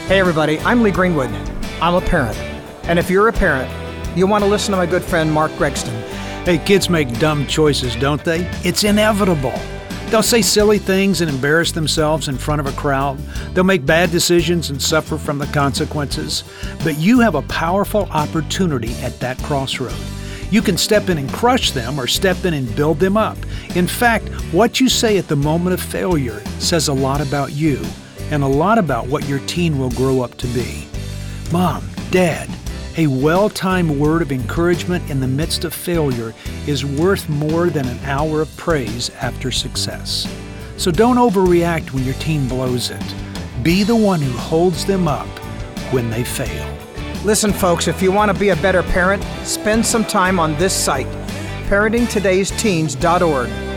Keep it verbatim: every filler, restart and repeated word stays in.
Hey everybody, I'm Lee Greenwood. I'm a parent. And if you're a parent, you'll want to listen to my good friend Mark Gregston. Hey, kids make dumb choices, don't they? It's inevitable. They'll say silly things and embarrass themselves in front of a crowd. They'll make bad decisions and suffer from the consequences. But you have a powerful opportunity at that crossroad. You can step in and crush them or step in and build them up. In fact, what you say at the moment of failure says a lot about you and a lot about what your teen will grow up to be. Mom, Dad, a well-timed word of encouragement in the midst of failure is worth more than an hour of praise after success. So don't overreact when your teen blows it. Be the one who holds them up when they fail. Listen, folks, if you want to be a better parent, spend some time on this site, parenting todays teens dot org.